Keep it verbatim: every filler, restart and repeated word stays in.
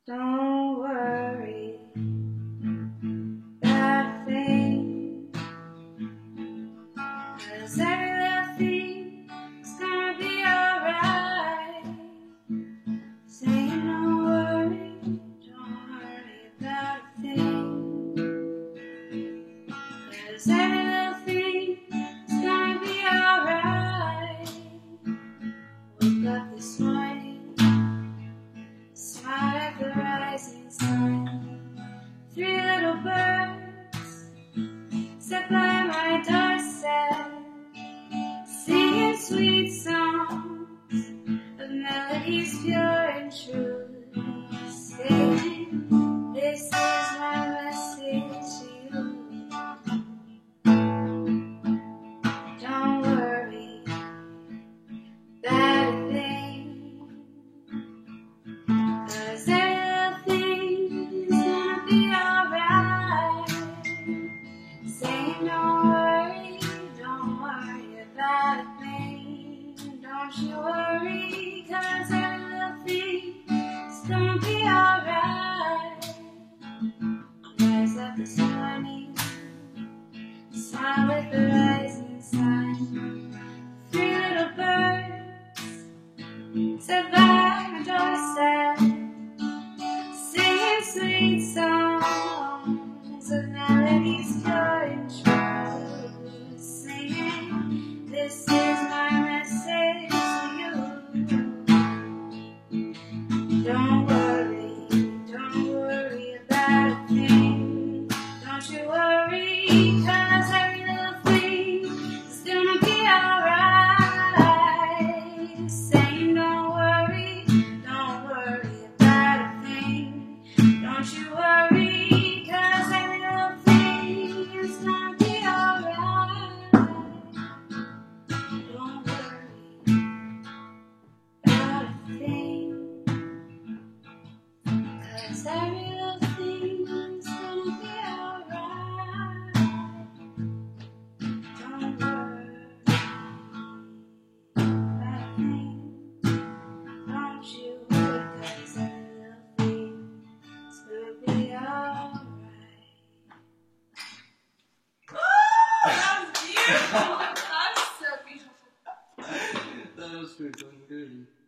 Don't worry about a thing, 'cause every little thing's gonna be alright. Saying don't worry, don't worry about a thing, 'cause every little thing's gonna be alright. Woke up this morning, smiled at the rising sun. Three little birds sat by my doorstep, singing sweet songs of melodies pure and true, saying, this is my message to you. Don't worry about a thing, 'cause everything's gonna be alright. Saying don't worry, don't worry about a thing. Don't you worry, 'cause every little thing's gonna be alright. Rise up this morning, smile with the rising sun. Three little birds sat by my doorstep, singing sweet songs of melodies pure and true, singing, this is my message to you. Don't worry, don't worry about a thing. Don't you worry, 'cause every little thing is gonna be alright. Saying don't worry, don't worry about a thing. Don't you worry, 'cause every little thing is gonna be alright. Don't worry about a thing, 'cause every little thing is gonna be alright. Don't worry about a thing. Don't you worry, 'cause every little thing is gonna be alright. That was beautiful. That's so beautiful. That was freaking good.